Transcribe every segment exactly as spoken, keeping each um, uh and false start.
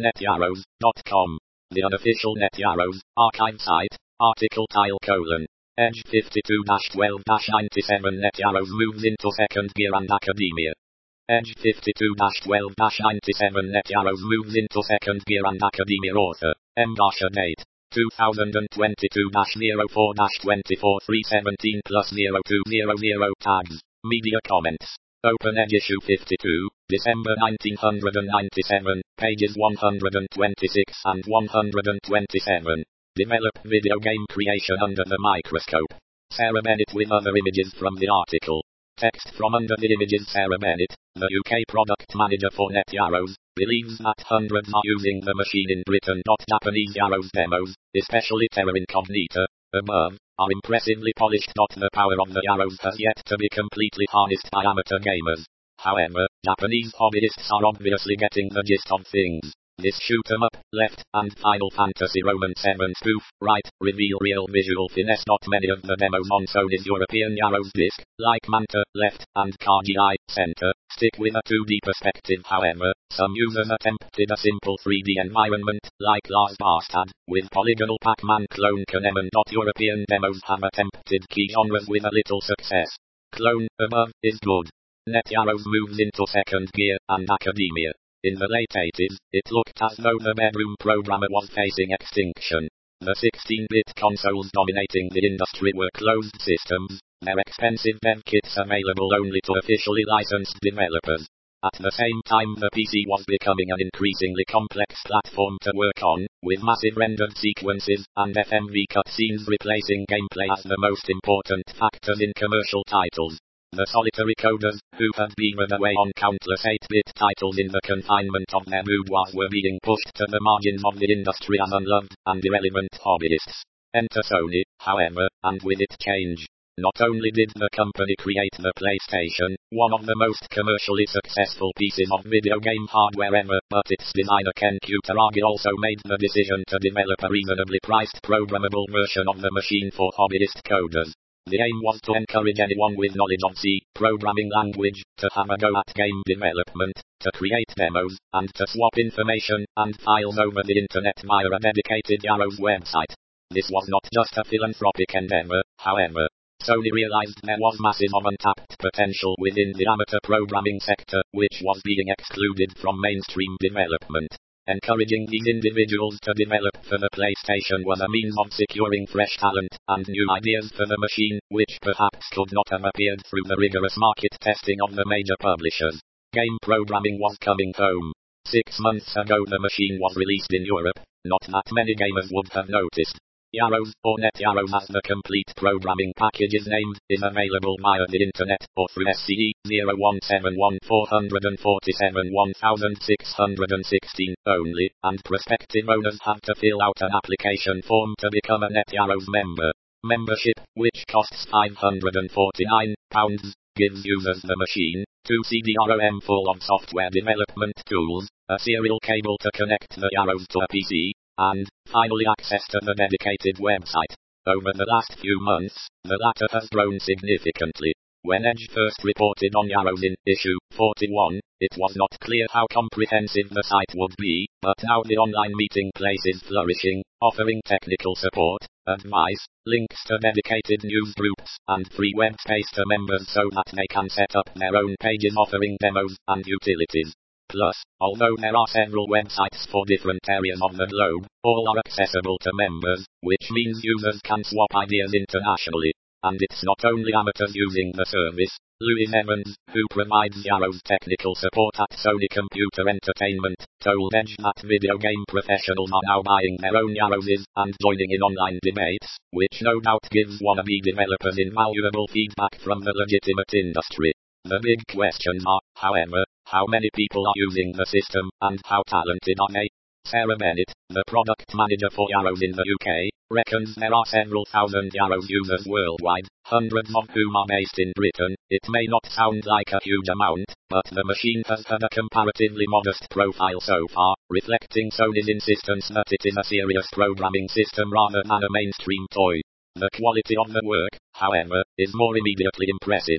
netarrows dot com. The unofficial NetYarrows archive site. Article tile colon. Edge fifty-two twelve ninety-seven NetYarrows moves into second gear and academia. Edge fifty-two twelve ninety-seven NetYarrows moves into second gear and academia. Author. M. Date. two thousand twenty-two oh four twenty-four three seventeen plus zero two zero zero tags. Media comments. Open Edge issue fifty-two, December nineteen ninety-seven, pages one hundred twenty-six and one hundred twenty-seven. Develop video game creation under the microscope. Sarah Bennett with other images from the article. Text from under the images. Sarah Bennett, the U K product manager for NetYarrows, believes that hundreds are using the machine in Britain. Japanese Yarrows demos, especially Terra Incognita, above, are impressively polished. The power of the Yarrows has yet to be completely harnessed by amateur gamers. However, Japanese hobbyists are obviously getting the gist of things. This shoot 'em up, left, and Final Fantasy Roman seven spoof, right, reveal real visual finesse. Not many of the demos on Sony's European Yarrows disc, like Manta, left, and Kagi, center, stick with a two D perspective. However, some users attempted a simple three D environment, like Lars Barstad, with polygonal Pac-Man clone Kanemon. European demos have attempted key genres with a little success. Clone, above, is good. NetYarrows moves into second gear, and academia. In the late eighties, it looked as though the bedroom programmer was facing extinction. The sixteen-bit consoles dominating the industry were closed systems, their expensive dev kits available only to officially licensed developers. At the same time, the P C was becoming an increasingly complex platform to work on, with massive rendered sequences and F M V cutscenes replacing gameplay as the most important factors in commercial titles. The solitary coders, who had beavered away on countless eight-bit titles in the confinement of their boudoirs, were being pushed to the margins of the industry as unloved and irrelevant hobbyists. Enter Sony, however, and with it change. Not only did the company create the PlayStation, one of the most commercially successful pieces of video game hardware ever, but its designer Ken Kutaragi also made the decision to develop a reasonably priced programmable version of the machine for hobbyist coders. The aim was to encourage anyone with knowledge of C programming language to have a go at game development, to create demos, and to swap information and files over the internet via a dedicated Yarrows website. This was not just a philanthropic endeavor, however. Sony realized there was massive of untapped potential within the amateur programming sector, which was being excluded from mainstream development. Encouraging these individuals to develop for the PlayStation was a means of securing fresh talent and new ideas for the machine, which perhaps could not have appeared through the rigorous market testing of the major publishers. Game programming was coming home. Six months ago the machine was released in Europe. Not that many gamers would have noticed. Yarrows, or NetYarrows as the complete programming package is named, is available via the internet, or through S C E zero one seven one four four seven one six one six only, and prospective owners have to fill out an application form to become a NetYarrows member. Membership, which costs five hundred forty-nine pounds, gives users the machine, two C D ROM full of software development tools, a serial cable to connect the Yarrows to a P C, and, finally, access to the dedicated website. Over the last few months, the latter has grown significantly. When Edge first reported on Yarrows in issue forty-one, it was not clear how comprehensive the site would be, but now the online meeting place is flourishing, offering technical support, advice, links to dedicated news groups, and free web space to members so that they can set up their own pages offering demos and utilities. Plus, although there are several websites for different areas of the globe, all are accessible to members, which means users can swap ideas internationally. And it's not only amateurs using the service. Louis Evans, who provides Yarrows technical support at Sony Computer Entertainment, told Edge that video game professionals are now buying their own Yarrowses and joining in online debates, which no doubt gives wannabe developers invaluable feedback from the legitimate industry. The big questions are, however, how many people are using the system, and how talented are they? Sarah Bennett, the product manager for Yarrows in the U K, reckons there are several thousand Yarrows users worldwide, hundreds of whom are based in Britain. It may not sound like a huge amount, but the machine has had a comparatively modest profile so far, reflecting Sony's insistence that it is a serious programming system rather than a mainstream toy. The quality of the work, however, is more immediately impressive.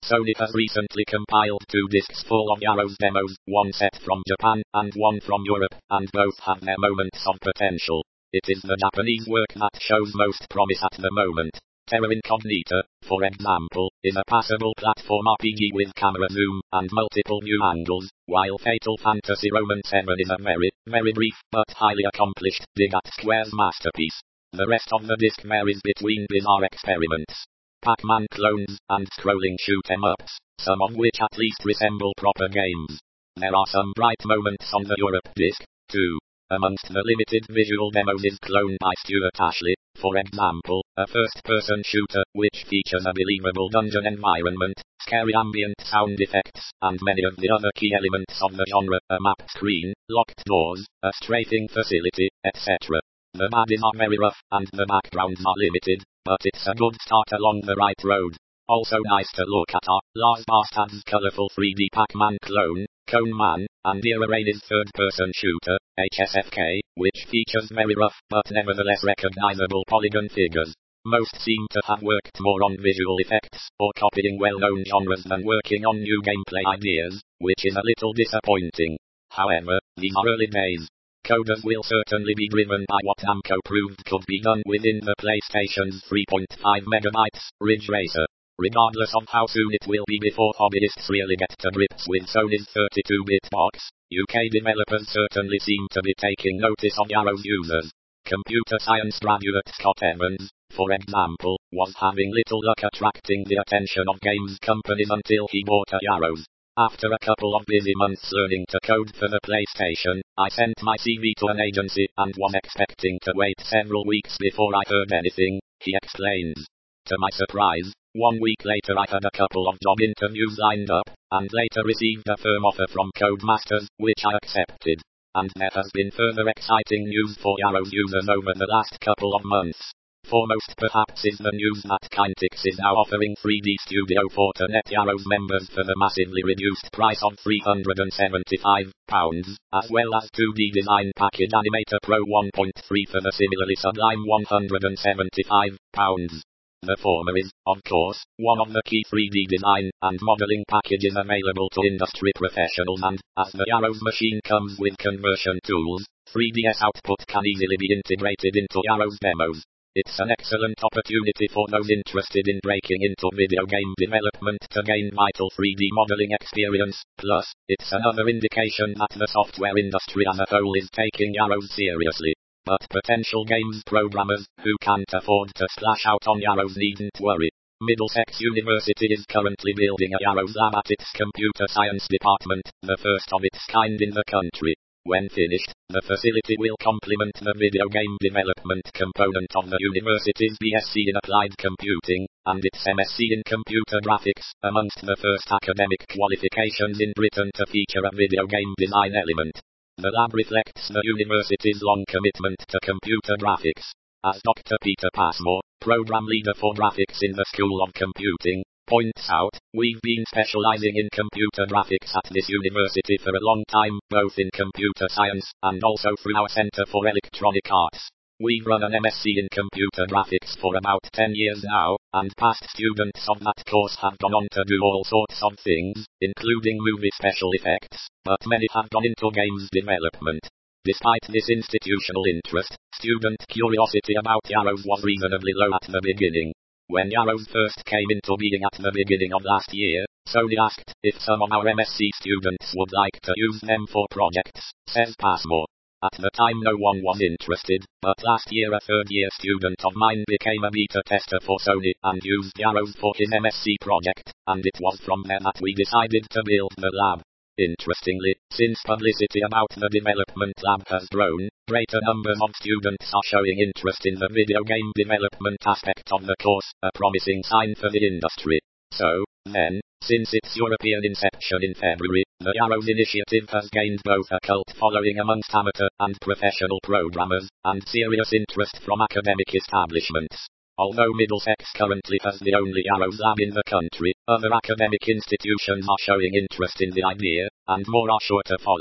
Sony has recently compiled two discs full of Yarrow's demos, one set from Japan, and one from Europe, and both have their moments of potential. It is the Japanese work that shows most promise at the moment. Terra Incognita, for example, is a passable platform R P G with camera zoom, and multiple new angles, while Fatal Fantasy Roman seven is a very, very brief, but highly accomplished, dig at Square's masterpiece. The rest of the disc varies between bizarre experiments, Pac-Man clones, and scrolling shoot-em-ups, some of which at least resemble proper games. There are some bright moments on the Europe disc, too. Amongst the limited visual demos is Clone by Stuart Ashley, for example, a first-person shooter, which features a believable dungeon environment, scary ambient sound effects, and many of the other key elements of the genre, a map screen, locked doors, a strafing facility, et cetera. The baddies are very rough, and the backgrounds are limited, but it's a good start along the right road. Also nice to look at are Lars Bastard's colourful three D Pac-Man clone, Cone Man, and Era Rain's third-person shooter, H S F K, which features very rough, but nevertheless recognizable polygon figures. Most seem to have worked more on visual effects, or copying well-known genres than working on new gameplay ideas, which is a little disappointing. However, these are early days. Coders will certainly be driven by what Namco proved could be done within the PlayStation's three point five megabytes Ridge Racer. Regardless of how soon it will be before hobbyists really get to grips with Sony's thirty-two bit box, U K developers certainly seem to be taking notice of Yarrow's users. Computer science graduate Scott Evans, for example, was having little luck attracting the attention of games companies until he bought a Yarrow's. After a couple of busy months learning to code for the PlayStation, I sent my C V to an agency and was expecting to wait several weeks before I heard anything, he explains. To my surprise, one week later I had a couple of job interviews lined up, and later received a firm offer from Codemasters, which I accepted. And there has been further exciting news for Yarrow's users over the last couple of months. Foremost perhaps is the news that Kinetix is now offering three D Studio for Net Yarrow's members for the massively reduced price of three hundred seventy-five pounds, as well as two D design package Animator Pro one point three for the similarly sublime one hundred seventy-five pounds. The former is, of course, one of the key three D design and modeling packages available to industry professionals, and, as the Yarrow's machine comes with conversion tools, three D S output can easily be integrated into Yarrow's demos. It's an excellent opportunity for those interested in breaking into video game development to gain vital three D modeling experience, plus, it's another indication that the software industry as a whole is taking Yarrows seriously. But potential games programmers, who can't afford to splash out on Yarrows, needn't worry. Middlesex University is currently building a Yarrows lab at its computer science department, the first of its kind in the country. When finished, the facility will complement the video game development component of the university's B S c in Applied Computing, and its M S c in Computer Graphics, amongst the first academic qualifications in Britain to feature a video game design element. The lab reflects the university's long commitment to computer graphics. As Doctor Peter Passmore, program leader for graphics in the School of Computing, points out, we've been specializing in computer graphics at this university for a long time, both in computer science, and also through our Center for Electronic Arts. We've run an M S c in computer graphics for about ten years now, and past students of that course have gone on to do all sorts of things, including movie special effects, but many have gone into games development. Despite this institutional interest, student curiosity about Yarrows was reasonably low at the beginning. When Yarrows first came into being at the beginning of last year, Sony asked if some of our M S c students would like to use them for projects, says Passmore. At the time no one was interested, but last year a third-year student of mine became a beta tester for Sony and used Yarrows for his M S c project, and it was from there that we decided to build the lab. Interestingly, since publicity about the development lab has grown, greater numbers of students are showing interest in the video game development aspect of the course, a promising sign for the industry. So, then, since its European inception in February, the Yarrows initiative has gained both a cult following amongst amateur and professional programmers, and serious interest from academic establishments. Although Middlesex currently has the only Yarrows lab in the country, other academic institutions are showing interest in the idea, and more are sure to follow.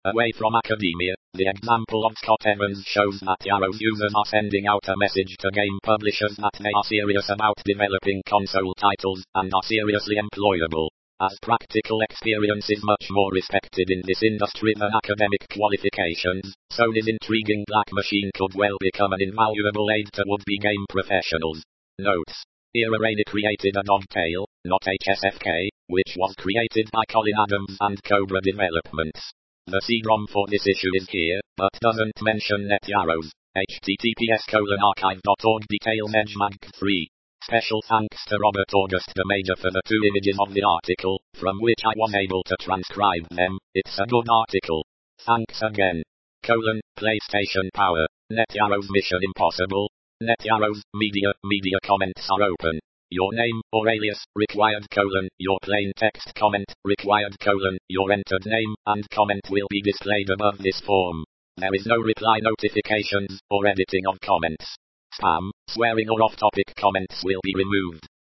Away from academia, the example of Scott Evans shows that Yarrow's users are sending out a message to game publishers that they are serious about developing console titles, and are seriously employable. As practical experience is much more respected in this industry than academic qualifications, Sony's intriguing Black Machine could well become an invaluable aid to would-be game professionals. Notes: Era Rainy created a Dogtail, not H S F K, which was created by Colin Adams and Cobra Developments. The C ROM for this issue is here, but doesn't mention NetYarrows. https colon archive dot org details EdgeMag three. Special thanks to Robert August the Major for the two images of the article, from which I was able to transcribe them. It's a good article. Thanks again. Colon, PlayStation Power. NetYarrows Mission Impossible. NetYarrows, media, media comments are open. Your name, or alias, required colon, your plain text comment, required colon, your entered name, and comment will be displayed above this form. There is no reply notifications, or editing of comments. Spam, swearing or off-topic comments will be removed.